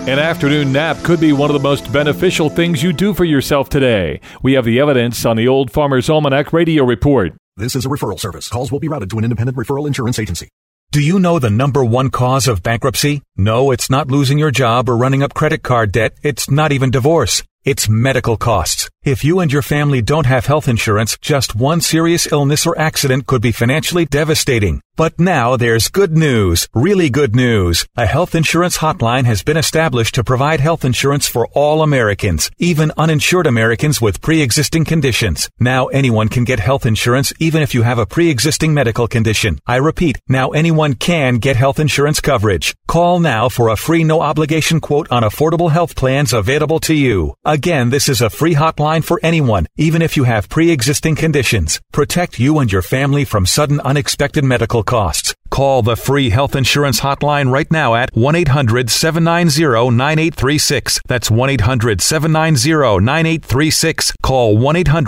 An afternoon nap could be one of the most beneficial things you do for yourself today. We have the evidence on the Old Farmer's Almanac radio report. This is a referral service. Calls will be routed to an independent referral insurance agency. Do you know the number one cause of bankruptcy? No, it's not losing your job or running up credit card debt. It's not even divorce. It's medical costs. If you and your family don't have health insurance, just one serious illness or accident could be financially devastating. But now there's good news, really good news. A health insurance hotline has been established to provide health insurance for all Americans, even uninsured Americans with pre-existing conditions. Now anyone can get health insurance even if you have a pre-existing medical condition. I repeat, now anyone can get health insurance coverage. Call now for a free no-obligation quote on affordable health plans available to you. Again, this is a free hotline for anyone, even if you have pre-existing conditions. Protect you and your family from sudden unexpected medical costs. Call the free health insurance hotline right now at 1-800-790-9836. That's 1-800-790-9836. Call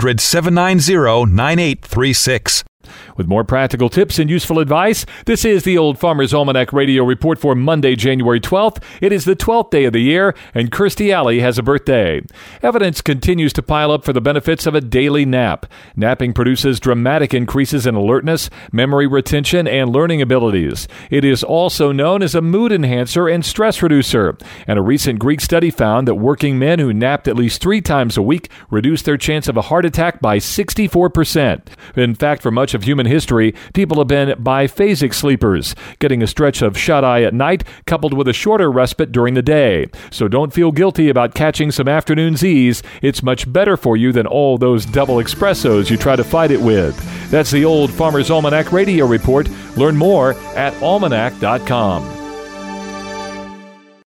1-800-790-9836. With more practical tips and useful advice, this is the Old Farmer's Almanac radio report for Monday, January 12th. It is the 12th day of the year, and Kirstie Alley has a birthday. Evidence continues to pile up for the benefits of a daily nap. Napping produces dramatic increases in alertness, memory retention, and learning abilities. It is also known as a mood enhancer and stress reducer. And a recent Greek study found that working men who napped at least 3 times a week reduced their chance of a heart attack by 64%. In fact, for much of human history, people have been biphasic sleepers, getting a stretch of shut-eye at night coupled with a shorter respite during the day. So don't feel guilty about catching some afternoon Z's. It's much better for you than all those double espressos you try to fight it with. That's the Old Farmer's Almanac radio report. Learn more at almanac.com.